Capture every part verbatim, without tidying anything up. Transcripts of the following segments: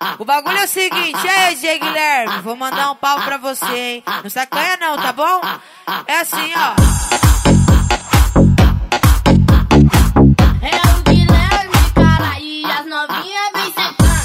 O bagulho é o seguinte, aí, G. Guilherme, vou mandar um pau pra você, hein? Não sacanha não, tá bom? É assim, ó. É o Guilherme, cara, e as novinhas vem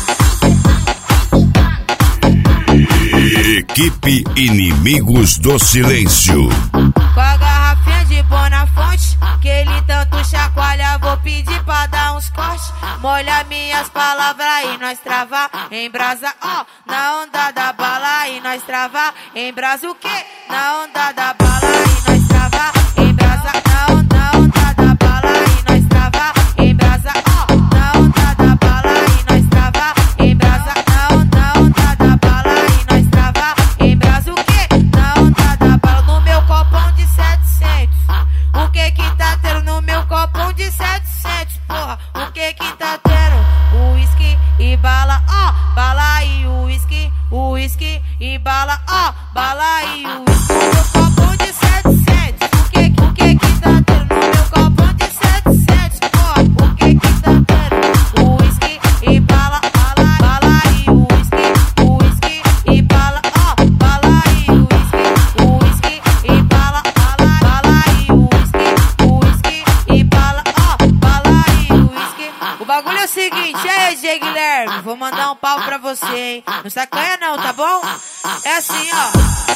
sentando. Equipe Inimigos do Silêncio. Com a garrafinha de Bonafonte, que ele tanto chacoalha, vou pedir pra dar uns cortes. Molha minhas palavras e nós travar em brasa, ó. Na onda da bala e nós travar em brasa o quê? Na onda da bala e nós travar em brasa. Na onda, na onda da bala e nós travar em brasa, ó. Na onda da bala e nós travar em brasa. Na onda, na onda da bala e nós travar em brasa o quê? Na onda da bala no meu copão de setecentos. O que que tá tendo no meu copão de setecentos, porra? O que que tá tendo? Uísque e bala, ó. Bala e uísque, uísque e bala, ó. Bala e uísque no meu copão de setecentos. O que, o que que tá tendo no meu copão de setecentos, porra? O que que tá tendo? Uísque e bala, bala, bala e uísque, uísque e bala, ó. Bala e uísque, uísque e bala, bala, bala e uísque, uísque e bala, ó. Bala e uísque. O bagulho é o seguinte, aí, G. Guilherme, vou mandar um pau pra você, hein? Não sacanha não, tá bom? É assim, ó.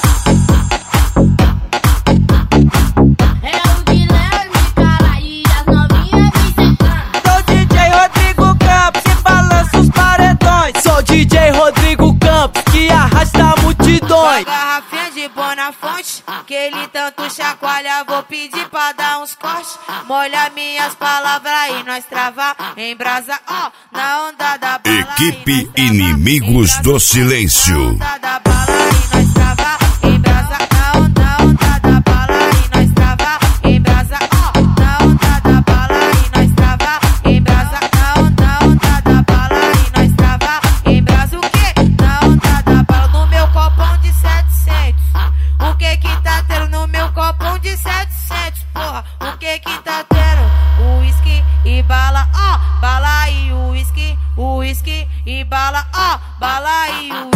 É o Guilherme, cara, e as novinhas vem sentando. Sou D J Rodrigo Campos que balança os paredões. Sou D J Rodrigo Campos que arrasta multidões. Com a garrafinha de Bonafonte, que ele tanto chacoalha, vou pedir pra dar uns cortes. Molha minhas palavras e nós travar em brasa, ó. Na onda da bala Equipe Inimigos do Silêncio. na onda da bala e nós travar em brasa. Na onda, na onda da bala e nós travar em brasa, ó. Na onda da bala e nós travar em brasa. Na onda, na onda da bala e nós travar em brasa o quê? Na onda da bala no meu copão de setecentos. O que que tá tendo no meu copão de setecentos, porra? O que que tá tendo? Uísque e bala, ó. Bala e uísque, uísque e bala, ó. Bala e uísque.